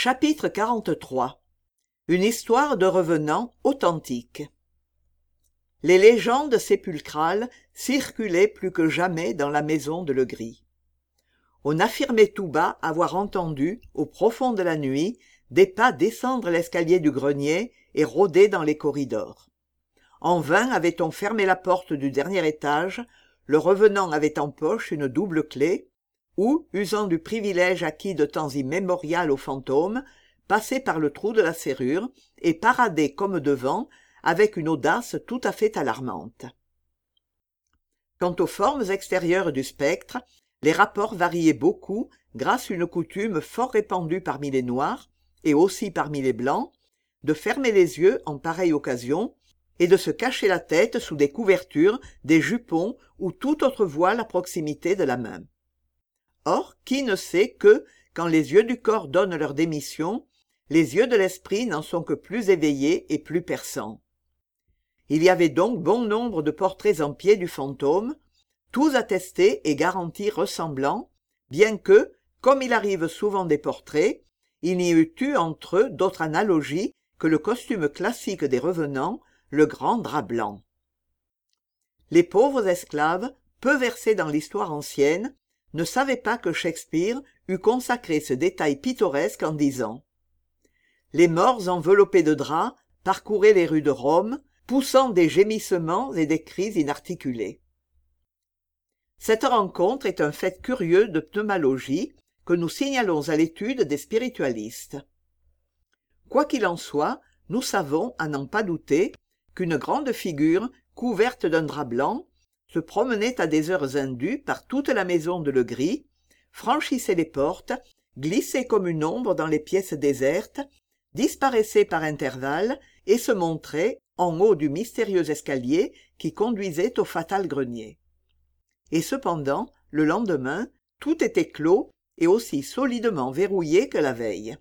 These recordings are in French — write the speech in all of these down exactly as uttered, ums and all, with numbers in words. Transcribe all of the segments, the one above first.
Chapitre quarante-trois. Une histoire de revenants authentique. Les légendes sépulcrales circulaient plus que jamais dans la maison de Legris. On affirmait tout bas avoir entendu, au profond de la nuit, des pas descendre l'escalier du grenier et rôder dans les corridors. En vain avait-on fermé la porte du dernier étage, le revenant avait en poche une double clé, ou, usant du privilège acquis de temps immémorial aux fantômes, passait par le trou de la serrure et paradait comme devant, avec une audace tout à fait alarmante. Quant aux formes extérieures du spectre, les rapports variaient beaucoup grâce à une coutume fort répandue parmi les noirs, et aussi parmi les blancs, de fermer les yeux en pareille occasion, et de se cacher la tête sous des couvertures, des jupons ou toute autre voile à proximité de la main. Or, qui ne sait que, quand les yeux du corps donnent leur démission, les yeux de l'esprit n'en sont que plus éveillés et plus perçants. Il y avait donc bon nombre de portraits en pied du fantôme, tous attestés et garantis ressemblants, bien que, comme il arrive souvent des portraits, il n'y eût eu entre eux d'autre analogie que le costume classique des revenants, le grand drap blanc. Les pauvres esclaves, peu versés dans l'histoire ancienne, ne savaient pas que Shakespeare eût consacré ce détail pittoresque en disant « Les morts enveloppés de draps parcouraient les rues de Rome, poussant des gémissements et des cris inarticulés. » Cette rencontre est un fait curieux de pneumologie que nous signalons à l'étude des spiritualistes. Quoi qu'il en soit, nous savons, à n'en pas douter, qu'une grande figure, couverte d'un drap blanc, se promenait à des heures indues par toute la maison de Legris, franchissait les portes, glissait comme une ombre dans les pièces désertes, disparaissait par intervalles et se montrait en haut du mystérieux escalier qui conduisait au fatal grenier. Et cependant, le lendemain, tout était clos et aussi solidement verrouillé que la veille.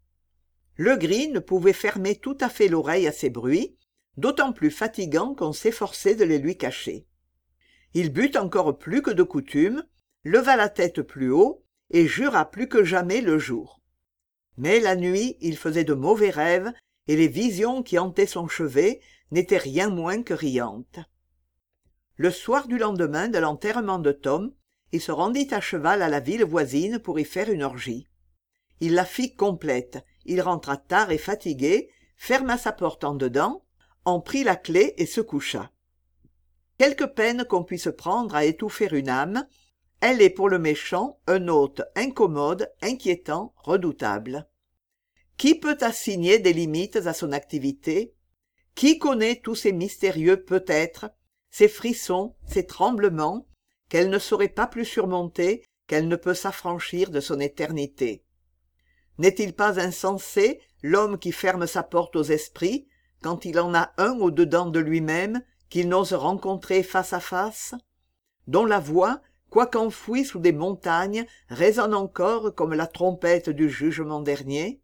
Legris ne pouvait fermer tout à fait l'oreille à ces bruits, d'autant plus fatigants qu'on s'efforçait de les lui cacher. Il but encore plus que de coutume, leva la tête plus haut et jura plus que jamais le jour. Mais la nuit, il faisait de mauvais rêves et les visions qui hantaient son chevet n'étaient rien moins que riantes. Le soir du lendemain de l'enterrement de Tom, il se rendit à cheval à la ville voisine pour y faire une orgie. Il la fit complète, il rentra tard et fatigué, ferma sa porte en dedans, en prit la clé et se coucha. Quelque peine qu'on puisse prendre à étouffer une âme, elle est pour le méchant un hôte incommode, inquiétant, redoutable. Qui peut assigner des limites à son activité? Qui connaît tous ces mystérieux peut-être, ces frissons, ces tremblements, qu'elle ne saurait pas plus surmonter qu'elle ne peut s'affranchir de son éternité? N'est-il pas insensé l'homme qui ferme sa porte aux esprits, quand il en a un au-dedans de lui-même, qu'il n'ose rencontrer face à face, dont la voix, quoiqu'enfouie sous des montagnes, résonne encore comme la trompette du jugement dernier?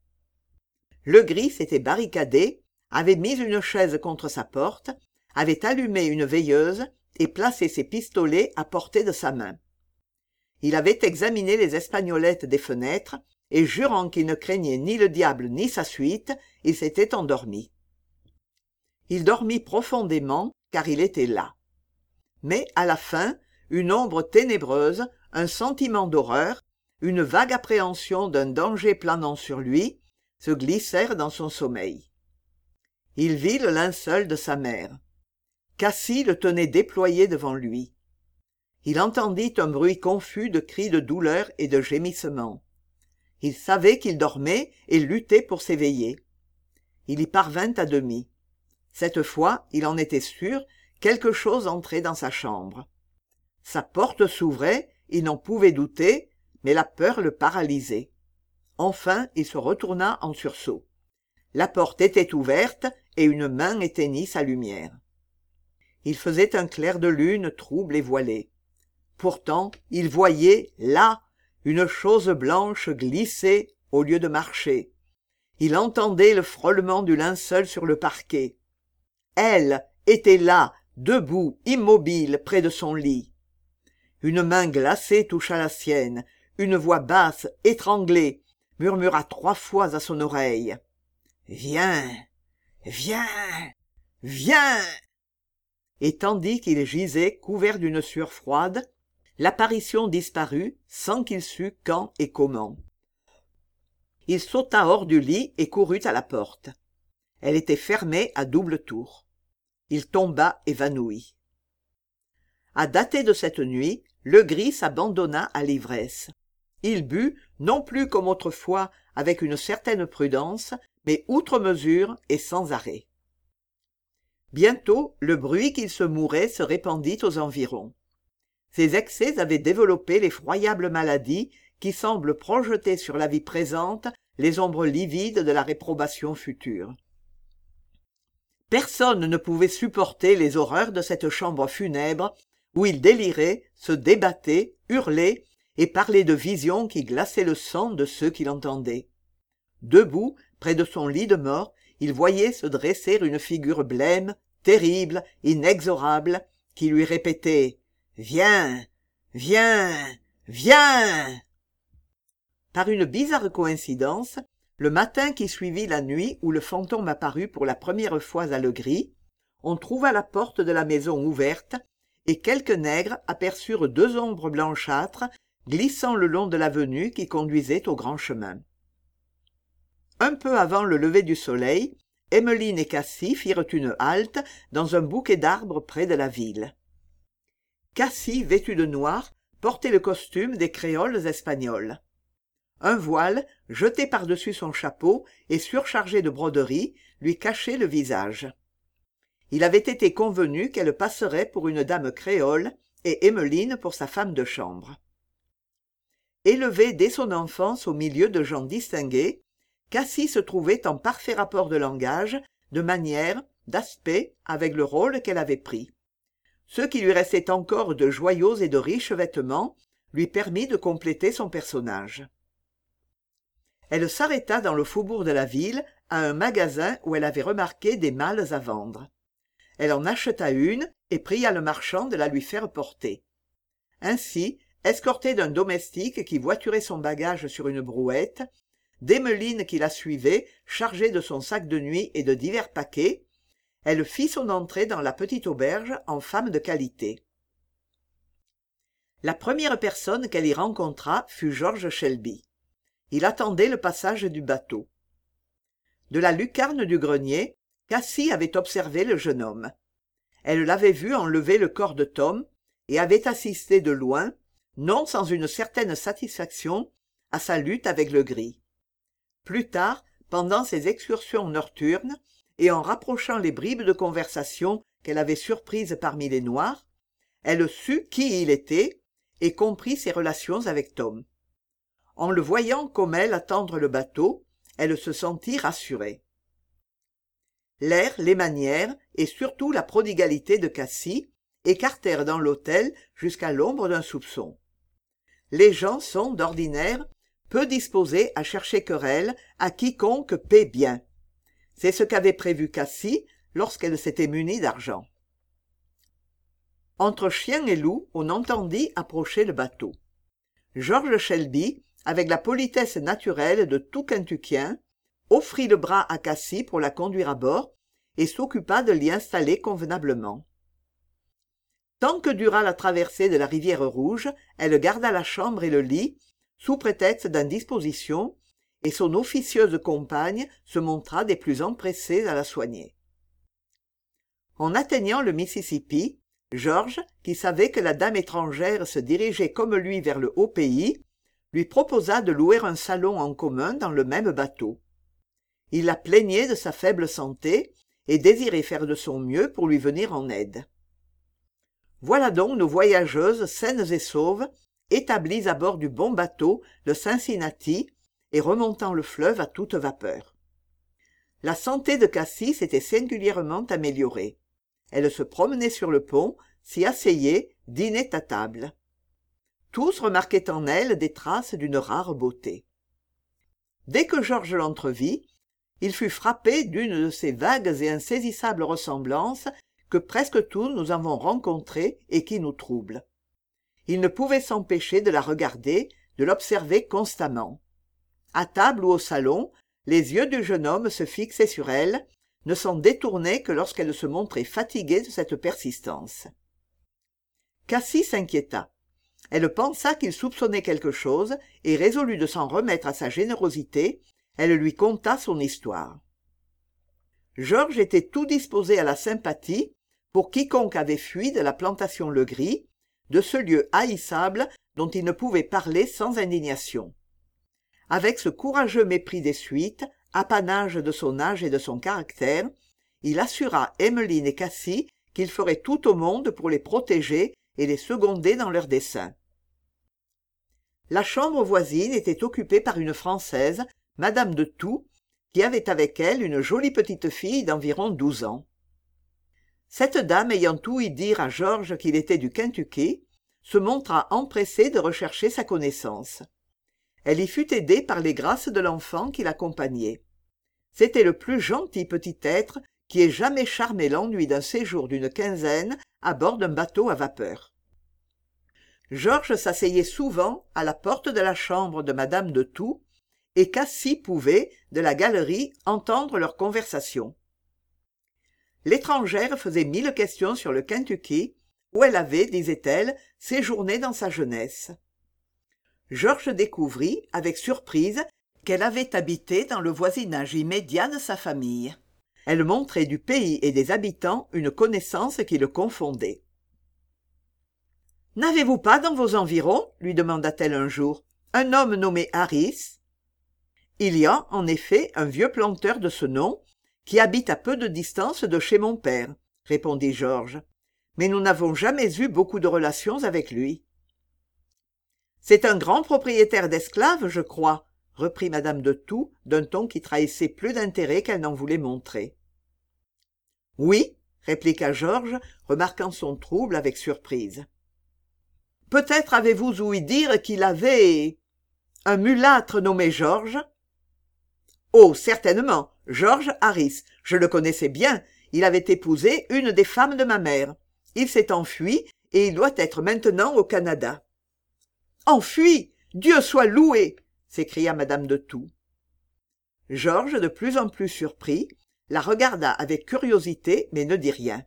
Legris s'était barricadé, avait mis une chaise contre sa porte, avait allumé une veilleuse et placé ses pistolets à portée de sa main. Il avait examiné les espagnolettes des fenêtres, et jurant qu'il ne craignait ni le diable ni sa suite, il s'était endormi. Il dormit profondément, car il était là. Mais, à la fin, une ombre ténébreuse, un sentiment d'horreur, une vague appréhension d'un danger planant sur lui, se glissèrent dans son sommeil. Il vit le linceul de sa mère. Cassie le tenait déployé devant lui. Il entendit un bruit confus de cris de douleur et de gémissements. Il savait qu'il dormait et luttait pour s'éveiller. Il y parvint à demi. Cette fois, il en était sûr, quelque chose entrait dans sa chambre. Sa porte s'ouvrait, il n'en pouvait douter, mais la peur le paralysait. Enfin, il se retourna en sursaut. La porte était ouverte et une main éteignit sa lumière. Il faisait un clair de lune trouble et voilé. Pourtant, il voyait, là, une chose blanche glisser au lieu de marcher. Il entendait le frôlement du linceul sur le parquet. Elle était là, debout, immobile, près de son lit. Une main glacée toucha la sienne, une voix basse, étranglée, murmura trois fois à son oreille. « Viens, viens, viens !» Et tandis qu'il gisait couvert d'une sueur froide, l'apparition disparut sans qu'il sût quand et comment. Il sauta hors du lit et courut à la porte. Elle était fermée à double tour. Il tomba évanoui. À dater de cette nuit, Legris s'abandonna à l'ivresse. Il but, non plus comme autrefois, avec une certaine prudence, mais outre mesure et sans arrêt. Bientôt, le bruit qu'il se mourait se répandit aux environs. Ces excès avaient développé l'effroyable maladie qui semble projeter sur la vie présente les ombres livides de la réprobation future. Personne ne pouvait supporter les horreurs de cette chambre funèbre où il délirait, se débattait, hurlait et parlait de visions qui glaçaient le sang de ceux qui l'entendaient. Debout, près de son lit de mort, il voyait se dresser une figure blême, terrible, inexorable, qui lui répétait « Viens, viens, viens !» Par une bizarre coïncidence, le matin qui suivit la nuit où le fantôme apparut pour la première fois à Legris, on trouva la porte de la maison ouverte et quelques nègres aperçurent deux ombres blanchâtres glissant le long de l'avenue qui conduisait au grand chemin. Un peu avant le lever du soleil, Emmeline et Cassie firent une halte dans un bouquet d'arbres près de la ville. Cassie, vêtue de noir, portait le costume des créoles espagnols. Un voile, jeté par-dessus son chapeau et surchargé de broderies, lui cachait le visage. Il avait été convenu qu'elle passerait pour une dame créole et Emmeline pour sa femme de chambre. Élevée dès son enfance au milieu de gens distingués, Cassie se trouvait en parfait rapport de langage, de manière, d'aspect avec le rôle qu'elle avait pris. Ce qui lui restait encore de joyaux et de riches vêtements lui permit de compléter son personnage. Elle s'arrêta dans le faubourg de la ville à un magasin où elle avait remarqué des malles à vendre. Elle en acheta une et pria le marchand de la lui faire porter. Ainsi, escortée d'un domestique qui voiturait son bagage sur une brouette, d'Emmeline qui la suivait, chargée de son sac de nuit et de divers paquets, elle fit son entrée dans la petite auberge en femme de qualité. La première personne qu'elle y rencontra fut George Shelby. Il attendait le passage du bateau. De la lucarne du grenier, Cassie avait observé le jeune homme. Elle l'avait vu enlever le corps de Tom et avait assisté de loin, non sans une certaine satisfaction, à sa lutte avec Legris. Plus tard, pendant ses excursions nocturnes, et en rapprochant les bribes de conversation qu'elle avait surprises parmi les Noirs, elle sut qui il était et comprit ses relations avec Tom. En le voyant comme elle attendre le bateau, elle se sentit rassurée. L'air, les manières et surtout la prodigalité de Cassie écartèrent dans l'hôtel jusqu'à l'ombre d'un soupçon. Les gens sont, d'ordinaire, peu disposés à chercher querelle à quiconque paie bien. C'est ce qu'avait prévu Cassie lorsqu'elle s'était munie d'argent. Entre chien et loup, on entendit approcher le bateau. George Shelby, avec la politesse naturelle de tout Kentuckien, offrit le bras à Cassie pour la conduire à bord et s'occupa de l'y installer convenablement. Tant que dura la traversée de la rivière Rouge, elle garda la chambre et le lit, sous prétexte d'indisposition, et son officieuse compagne se montra des plus empressées à la soigner. En atteignant le Mississippi, George, qui savait que la dame étrangère se dirigeait comme lui vers le haut pays, lui proposa de louer un salon en commun dans le même bateau. Il la plaignait de sa faible santé et désirait faire de son mieux pour lui venir en aide. Voilà donc nos voyageuses saines et sauves, établies à bord du bon bateau, le Cincinnati, et remontant le fleuve à toute vapeur. La santé de Cassie s'était singulièrement améliorée. Elle se promenait sur le pont, s'y asseyait, dînait à table. Tous remarquaient en elle des traces d'une rare beauté. Dès que Georges l'entrevit, il fut frappé d'une de ces vagues et insaisissables ressemblances que presque tous nous avons rencontrées et qui nous troublent. Il ne pouvait s'empêcher de la regarder, de l'observer constamment. à table ou au salon, les yeux du jeune homme se fixaient sur elle, ne s'en détournaient que lorsqu'elle se montrait fatiguée de cette persistance. Cassie s'inquiéta. Elle pensa qu'il soupçonnait quelque chose et résolut de s'en remettre à sa générosité. Elle lui conta son histoire. Georges était tout disposé à la sympathie pour quiconque avait fui de la plantation Legris, de ce lieu haïssable dont il ne pouvait parler sans indignation. Avec ce courageux mépris des suites, apanage de son âge et de son caractère, il assura Emmeline et Cassie qu'il ferait tout au monde pour les protéger et les seconder dans leurs desseins. La chambre voisine était occupée par une Française, Madame de Thoux, qui avait avec elle une jolie petite fille d'environ douze ans. Cette dame ayant ouï dire à Georges qu'il était du Kentucky, se montra empressée de rechercher sa connaissance. Elle y fut aidée par les grâces de l'enfant qui l'accompagnait. C'était le plus gentil petit être qui ait jamais charmé l'ennui d'un séjour d'une quinzaine à bord d'un bateau à vapeur. Georges s'asseyait souvent à la porte de la chambre de Madame de Thoux, et Cassie pouvait, de la galerie, entendre leur conversation. L'étrangère faisait mille questions sur le Kentucky, où elle avait, disait-elle, séjourné dans sa jeunesse. Georges découvrit, avec surprise, qu'elle avait habité dans le voisinage immédiat de sa famille. Elle montrait du pays et des habitants une connaissance qui le confondait. « N'avez-vous pas dans vos environs, lui demanda-t-elle un jour, un homme nommé Harris ? Il y a, en effet, un vieux planteur de ce nom, qui habite à peu de distance de chez mon père, répondit Georges, mais nous n'avons jamais eu beaucoup de relations avec lui. C'est un grand propriétaire d'esclaves, je crois, reprit Madame de Thoux d'un ton qui trahissait plus d'intérêt qu'elle n'en voulait montrer. Oui, répliqua Georges, remarquant son trouble avec surprise. Peut-être avez-vous ouï dire qu'il avait un mulâtre nommé Georges? Oh, certainement, George Harris, je le connaissais bien, il avait épousé une des femmes de ma mère. Il s'est enfui et il doit être maintenant au Canada. Enfui! Dieu soit loué! S'écria Madame de Thoux. Georges, de plus en plus surpris, la regarda avec curiosité mais ne dit rien.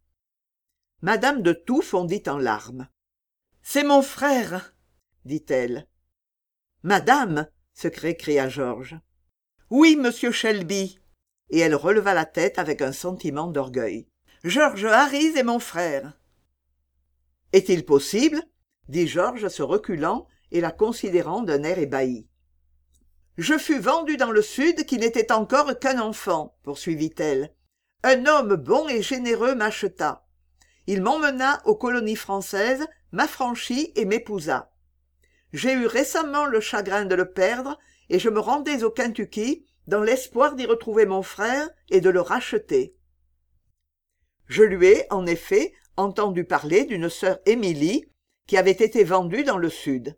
Madame de Thoux fondit en larmes. C'est mon frère, dit-elle. Madame, se s'écria Georges. Oui, monsieur Shelby. Et elle releva la tête avec un sentiment d'orgueil. George Harris est mon frère. Est-il possible? Dit Georges se reculant et la considérant d'un air ébahi. Je fus vendue dans le sud qui n'était encore qu'un enfant, poursuivit-elle. Un homme bon et généreux m'acheta. Il m'emmena aux colonies françaises, m'affranchit et m'épousa. J'ai eu récemment le chagrin de le perdre et je me rendais au Kentucky dans l'espoir d'y retrouver mon frère et de le racheter. Je lui ai, en effet, entendu parler d'une sœur Émilie qui avait été vendue dans le sud.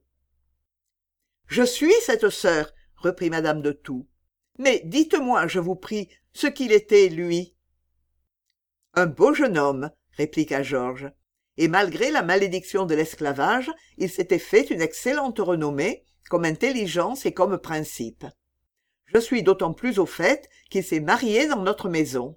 « Je suis cette sœur, » reprit Madame de Thoux. « Mais dites-moi, je vous prie, ce qu'il était, lui. »« Un beau jeune homme, » répliqua Georges, et malgré la malédiction de l'esclavage, il s'était fait une excellente renommée, comme intelligence et comme principe. Je suis d'autant plus au fait qu'il s'est marié dans notre maison.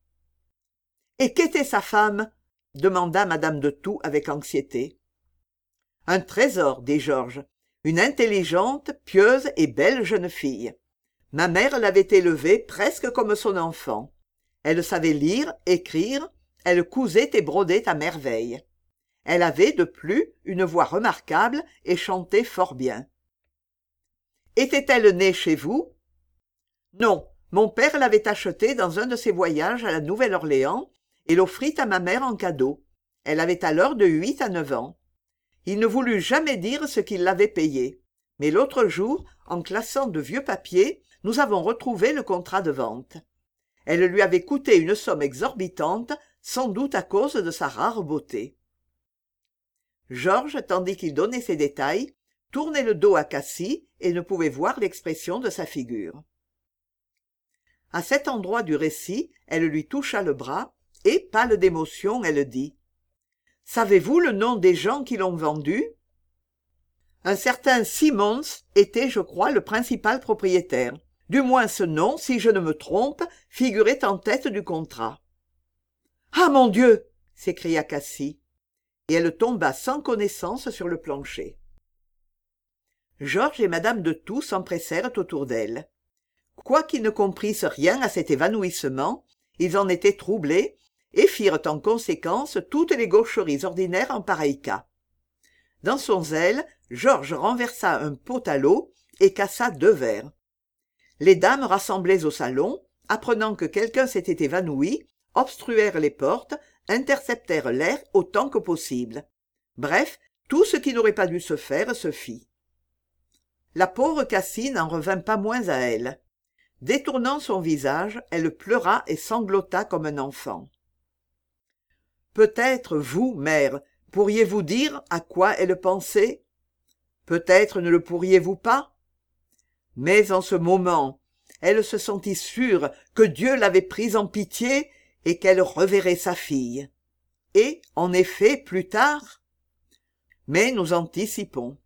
« Et qu'était sa femme ?» demanda Madame de Thoux avec anxiété. « Un trésor, dit Georges, une intelligente, pieuse et belle jeune fille. Ma mère l'avait élevée presque comme son enfant. Elle savait lire, écrire, elle cousait et brodait à merveille. Elle avait, de plus, une voix remarquable et chantait fort bien. Était-elle née chez vous? Non, mon père l'avait achetée dans un de ses voyages à la Nouvelle-Orléans et l'offrit à ma mère en cadeau. Elle avait alors de huit à neuf ans. Il ne voulut jamais dire ce qu'il l'avait payée. Mais l'autre jour, en classant de vieux papiers, nous avons retrouvé le contrat de vente. Elle lui avait coûté une somme exorbitante, sans doute à cause de sa rare beauté. Georges, tandis qu'il donnait ces détails, tournait le dos à Cassie et ne pouvait voir l'expression de sa figure. À cet endroit du récit, elle lui toucha le bras, et, pâle d'émotion, elle dit « Savez-vous le nom des gens qui l'ont vendu ?»« Un certain Simmons était, je crois, le principal propriétaire. Du moins ce nom, si je ne me trompe, figurait en tête du contrat. « Ah, mon Dieu !» s'écria Cassie, et elle tomba sans connaissance sur le plancher. Georges et madame de Toux s'empressèrent autour d'elle. Quoiqu'ils ne comprissent rien à cet évanouissement, ils en étaient troublés et firent en conséquence toutes les gaucheries ordinaires en pareil cas. Dans son zèle, Georges renversa un pot à l'eau et cassa deux verres. Les dames rassemblées au salon, apprenant que quelqu'un s'était évanoui, obstruèrent les portes, interceptèrent l'air autant que possible. Bref, tout ce qui n'aurait pas dû se faire se fit. La pauvre Cassie n'en revint pas moins à elle. Détournant son visage, elle pleura et sanglota comme un enfant. Peut-être vous, mère, pourriez-vous dire à quoi elle pensait? Peut-être ne le pourriez-vous pas? Mais en ce moment, elle se sentit sûre que Dieu l'avait prise en pitié et qu'elle reverrait sa fille. Et, en effet, plus tard... Mais nous anticipons.